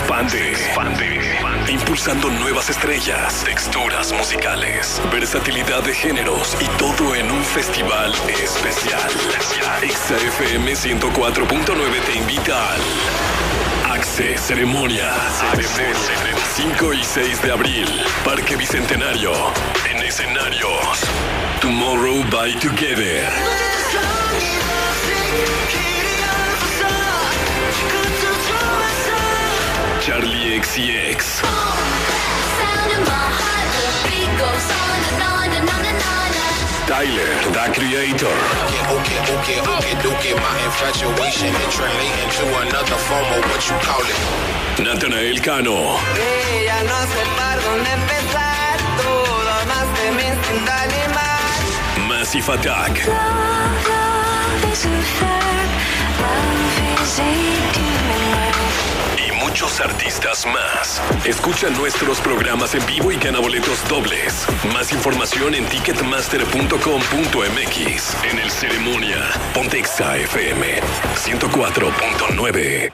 expande. Impulsando nuevas estrellas, texturas musicales, versatilidad de géneros y todo en un festival especial. Exa FM 104.9 te invita al Axe Ceremonia. 5 y 6 de abril, Parque Bicentenario. En escenarios Tomorrow by Together, Charlie XCX, Tyler, The Creator, Natanael Cano, Ya no sé por dónde empezar, todo más de mi instinto animal. Massive Attack, y muchos artistas más. Escucha nuestros programas en vivo y gana boletos dobles. Más información en ticketmaster.com.mx. En el Ceremonia, ponte Exa FM 104.9.